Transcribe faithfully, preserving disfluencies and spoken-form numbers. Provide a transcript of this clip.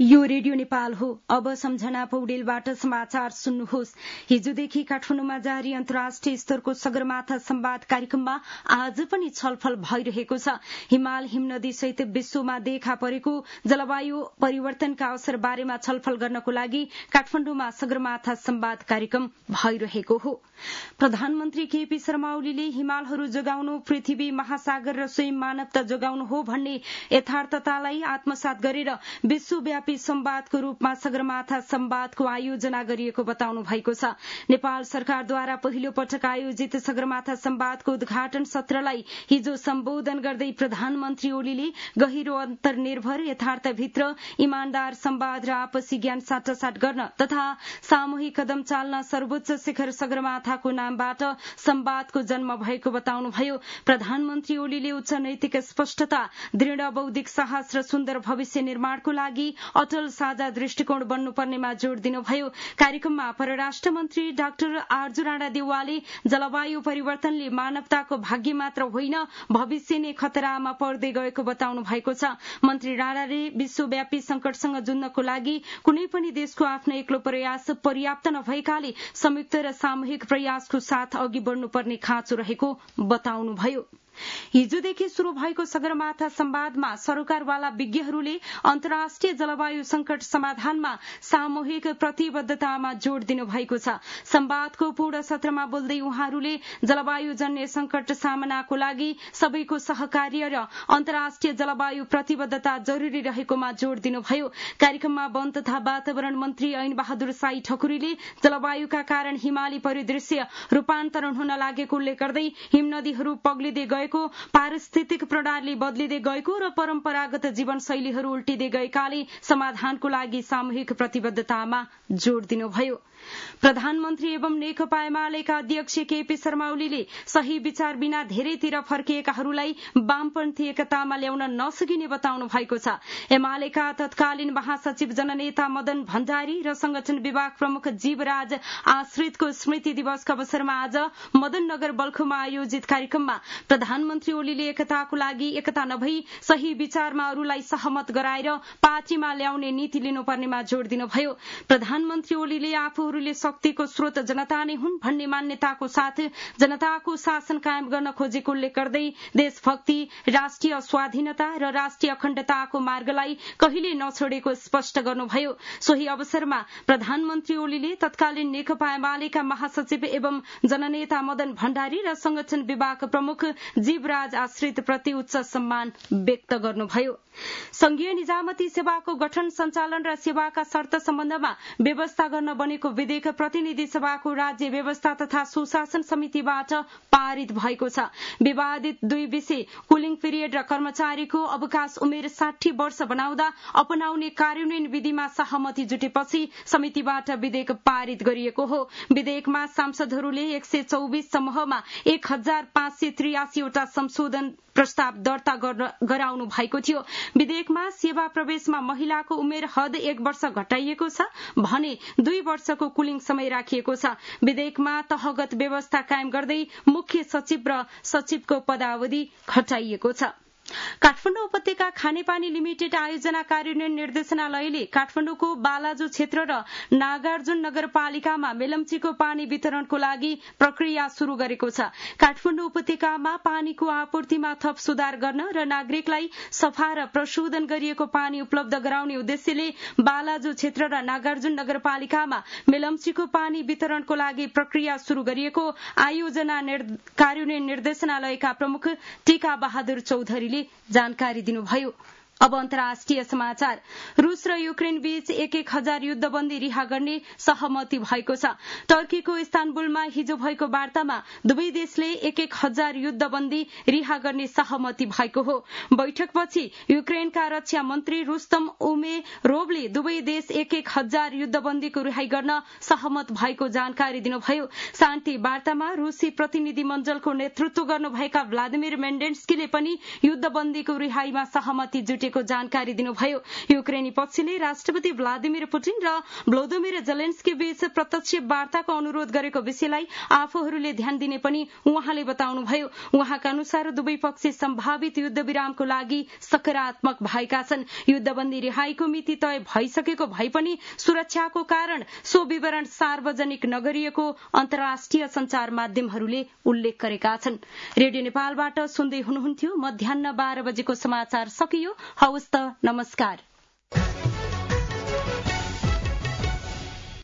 यो रेडियो नेपाल हो। अब सम्झना पौडेलबाट समाचार सुन्नुहोस्। हिजोदेखि काठमाडौँमा जारी अन्तर्राष्ट्रिय स्तरको सगरमाथा संवाद कार्यक्रममा आज पनि छलफल भइरहेको छ। हिमाल हिमनदी सहित विश्वमा देखा परेको जलवायु परिवर्तनका असर बारेमा छलफल गर्नको लागि काठमाडौँमा सगरमाथा संवाद कार्यक्रम भइरहेको हो। प्रधानमन्त्री केपी शर्मा ओलीले हिमालहरू जोगाउनु पृथ्वी महासागर र स्वयं मानवता जोगाउनु हो भन्ने यथार्थतालाई आत्मसात गरेर विश्वव्यापी संवादको रूपमा सगरमाथा संवादको आयोजना गरिएको बताउनु भएको छ। नेपाल सरकारद्वारा पहिलो पटक आयोजित सगरमाथा संवादको उद्घाटन सत्रलाई हिजो सम्बोधन गर्दै प्रधानमन्त्री ओलीले गहिरो अन्तर्निर्भर यथार्थभित्र इमानदार संवाद र आपसी ज्ञान साटासाट गर्न तथा सामूहिक कदम चाल्न सर्वोच्च शिखर सगरमाथाको नामबाट संवादको जन्म भएको बताउनुभयो। प्रधानमन्त्री ओलीले उच्च नैतिक स्पष्टता, दृढ़ बौद्धिक साहस र सुन्दर भविष्य निर्माणको लागि अटल साझा दृष्टिकोण बन्नुपर्नेमा जोड़ दिनुभयो। कार्यक्रममा परराष्ट्र मन्त्री डाक्टर आर्जु राणा देउवाले जलवायु परिवर्तनले मानवताको भाग्य मात्र होइन भविष्य नै खतरामा पर्दै गएको बताउनु भएको छ। मन्त्री राणाले विश्वव्यापी संकटसँग जुझ्नको लागि कुनै पनि देशको आफ्नो एक्लो प्रयास पर्याप्त नभएकाले संयुक्त र सामूहिक प्रयासको साथ अघि बढ्नुपर्ने खाँचो रहेको बताउनुभयो। हिजोदेखि शुरू भएको सगरमाथा संवादमा सरोकारवाला विज्ञहरूले अन्तर्राष्ट्रिय जलवायु संकट समाधानमा सामूहिक प्रतिबद्धतामा जोड़ दिनु भएको छ। संवादको पूर्ण सत्रमा बोल्दै उहाँहरूले जलवायु जन्य संकट सामनाको लागि सबैको सहकार्य र अन्तर्राष्ट्रिय जलवायु प्रतिबद्धता जरूरी रहेकोमा जोड़ दिनुभयो। कार्यक्रममा वन तथा वातावरण मन्त्री ऐन बहादुर साई ठकुरीले जलवायुका कारण हिमाली परिदृश्य रूपान्तरण हुन लागेको उल्लेख गर्दै हिमनदीहरू पग्लिँदै गएको, पारिस्थितिक प्रणाली बदलिँदै गएको र परम्परागत जीवनशैलीहरू उल्टिँदै गएकाले समाधानको लागि सामूहिक प्रतिबद्धतामा जोड़ दिनुभयो। प्रधानमन्त्री एवं नेकपा एमालेका अध्यक्ष केपी शर्मा ओलीले सही विचार बिना धेरैतिर फर्किएकाहरूलाई वामपन्थी एकतामा ल्याउन नसकिने बताउनु भएको छ। एमालेका तत्कालीन महासचिव जननेता मदन भण्डारी र संगठन विभाग प्रमुख जीवराज आश्रितको स्मृति दिवसका अवसरमा आज मदननगर बल्खुमा आयोजित कार्यक्रममा प्रधानमन्त्री ओलीले एकताको लागि एकता नभई सही विचारमा अरूलाई सहमत गराएर पार्टीमा ल्याउने नीति लिनुपर्नेमा जोड़ दिनुभयो। प्रधानमन्त्री ओलीले आफूहरूले शक्तिको स्रोत जनता नै हुन् भन्ने मान्यताको साथ जनताको शासन कायम गर्न खोजेको उल्लेख गर्दै देशभक्ति, राष्ट्रिय स्वाधीनता र राष्ट्रिय अखण्डताको मार्गलाई कहिले नछोडेको स्पष्ट गर्नुभयो। सोही अवसरमा प्रधानमन्त्री ओलीले तत्कालीन नेकपा एमालेका महासचिव एवं जननेता मदन भण्डारी र संगठन विभाग प्रमुख जीवराज आश्रित प्रति उच्च सम्मान व्यक्त गर्नुभयो। संघीय निजामती सेवाको गठन, सञ्चालन र सेवाका शर्त सम्बन्धमा व्यवस्था गर्न बनेको विधेयक प्रतिनिधि सभाको राज्य व्यवस्था तथा सुशासन समितिबाट पारित भएको छ। विवादित दुई विषय कुलिङ पिरियड र कर्मचारीको अवकाश उमेर साठी वर्ष बनाउँदा अपनाउने कार्यान्वयन विधिमा सहमति जुटेपछि समितिबाट विधेयक पारित गरिएको हो। विधेयकमा सांसदहरूले एक सय चौबिस समूहमा एक हजार पाँच सय त्रियासीवटा संशोधन प्रस्ताव दर्ता गराउनु भएको थियो। विधेयकमा सेवा प्रवेशमा महिलाको उमेर हद एक वर्ष घटाइएको छ भने दुई वर्षको कुलिङ समय राखिएको छ। विधेयकमा तहगत व्यवस्था कायम गर्दै मुख्य सचिव र सचिवको पदावधि घटाइएको छ। काठमाडौँ उपत्यका खानेपानी लिमिटेड आयोजना कार्यान्वयन निर्देशनालयले काठमाडौँको बालाजु क्षेत्र र नागार्जुन नगरपालिकामा मेलम्चीको पानी वितरणको लागि प्रक्रिया शुरू गरेको छ। काठमाडौँ उपत्यकामा पानीको आपूर्तिमा थप सुधार गर्न र नागरिकलाई सफा र प्रशोधन गरिएको पानी उपलब्ध गराउने उद्देश्यले बालाजु क्षेत्र र नागार्जुन नगरपालिकामा मेलम्चीको पानी वितरणको लागि प्रक्रिया शुरू गरिएको आयोजना कार्यान्वयन निर्देशनालयका प्रमुख टीका बहादुर चौधरीले जानकारी दिनुभयो। अब अन्तर्राष्ट्रिय समाचार। रूस र युक्रेन बीच एक एक हजार युद्धबन्दी रिहा गर्ने सहमति भएको छ। टर्कीको इस्तानबुलमा हिजो भएको वार्तामा दुवै देशले एक एक हजार युद्धबन्दी रिहा गर्ने सहमति भएको हो। बैठकपछि युक्रेनका रक्षा मन्त्री रुस्तम उमेरोवले दुवै देश एक एक हजार युद्धबन्दीको रिहाई गर्न सहमत भएको जानकारी दिनुभयो। शान्ति वार्तामा रूसी प्रतिनिधि मण्डलको नेतृत्व गर्नुभएका भ्लादिमिर मेन्डेन्स्कीले पनि युद्धबन्दीको रिहाईमा सहमति जुटे सकेको जानकारी दिनुभयो। युक्रेनी पक्षले राष्ट्रपति भ्लादिमिर पुटिन र भ्लोदोमिर जेलेन्स्की बीच प्रत्यक्ष वार्ताको अनुरोध गरेको विषयलाई आफूहरूले ध्यान दिने पनि उहाँले बताउनुभयो। उहाँका अनुसार दुवै पक्ष सम्भावित युद्ध विरामको लागि सकारात्मक भएका छन्। युद्धबन्दी रिहाईको मिति तय भइसकेको भए पनि सुरक्षाको कारण सो विवरण सार्वजनिक नगरिएको अन्तर्राष्ट्रिय संचार माध्यमहरूले उल्लेख गरेका छन्। रेडियो नेपालबाट सुन्दै हुनुहुन्थ्यो। मध्याह्न बाह्र बजेको समाचार सकियो। हवस् त, नमस्कार।